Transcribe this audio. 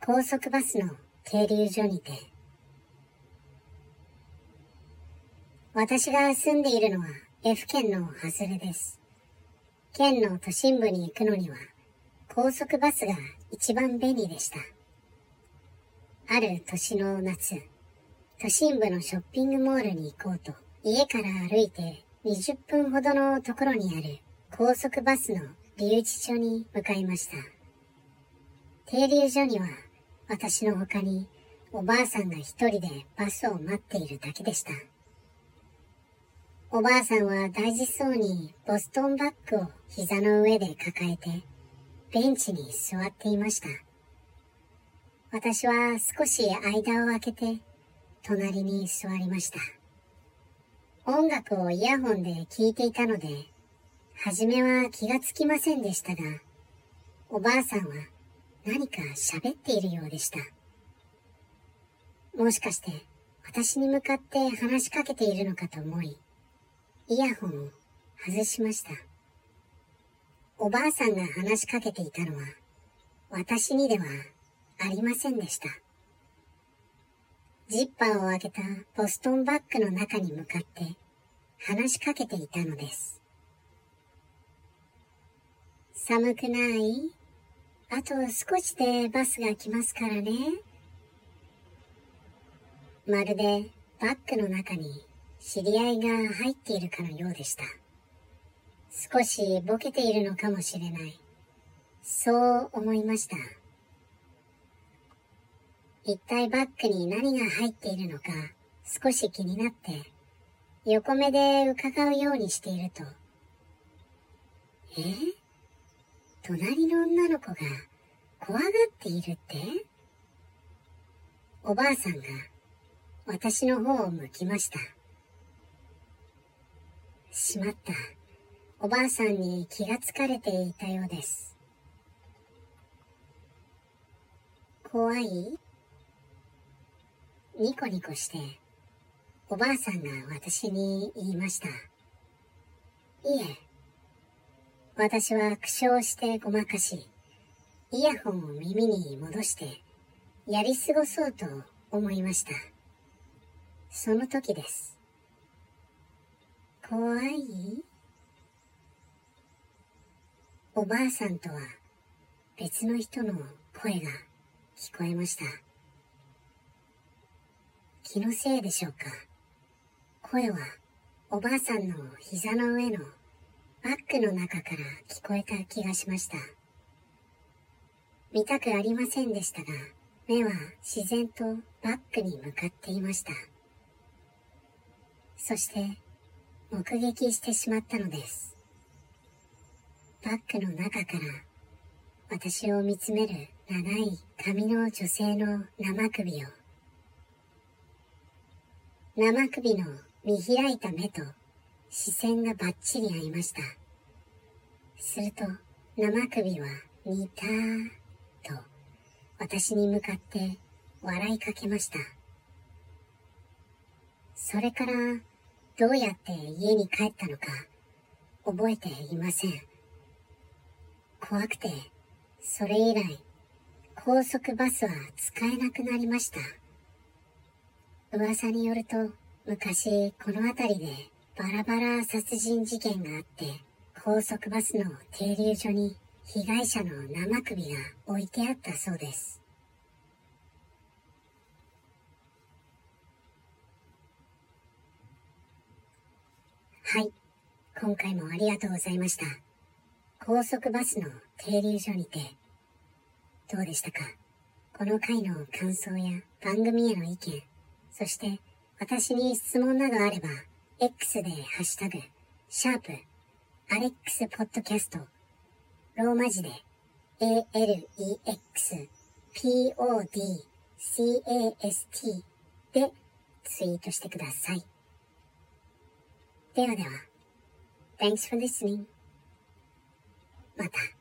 高速バスの停留所にて。私が住んでいるのは F 県の外れです。県の都心部に行くのには高速バスが一番便利でした。ある年の夏、都心部のショッピングモールに行こうと家から歩いて20分ほどのところにある高速バスの留置所に向かいました。停留所には私の他におばあさんが一人でバスを待っているだけでした。おばあさんは大事そうにボストンバッグを膝の上で抱えてベンチに座っていました。私は少し間を空けて隣に座りました。音楽をイヤホンで聴いていたので、初めは気がつきませんでしたが、おばあさんは何か喋っているようでした。もしかして私に向かって話しかけているのかと思い、イヤホンを外しました。おばあさんが話しかけていたのは私にではありませんでした。ジッパーを開けたボストンバッグの中に向かって話しかけていたのです。寒くない？あと少しでバスが来ますからね。まるでバッグの中に知り合いが入っているかのようでした。少しボケているのかもしれない。そう思いました。一体バッグに何が入っているのか少し気になって横目で伺うようにしていると、隣の女の子が怖がっているって？おばあさんが私の方を向きました。しまった。おばあさんに気がつかれていたようです。怖い？ニコニコしておばあさんが私に言いました。いえ。私は苦笑してごまかし、イヤホンを耳に戻してやり過ごそうと思いました。その時です。怖い？おばあさんとは別の人の声が聞こえました。気のせいでしょうか。声はおばあさんの膝の上のバッグの中から聞こえた気がしました。見たくありませんでしたが、目は自然とバッグに向かっていました。そして目撃してしまったのです。バッグの中から私を見つめる長い髪の女性の生首を、生首の見開いた目と視線がバッチリ合いました。すると生首は似たと私に向かって笑いかけました。それからどうやって家に帰ったのか覚えていません。怖くてそれ以来高速バスは使えなくなりました。噂によると昔この辺りでバラバラ殺人事件があって、高速バスの停留所に被害者の生首が置いてあったそうです。はい、今回もありがとうございました。高速バスの停留所にてどうでしたか？この回の感想や番組への意見、そして私に質問などあれば X でハッシュタグアレックスポッドキャスト、ローマ字で ALEXPODCAST でツイートしてください。ではでは、Thanks for listening. また。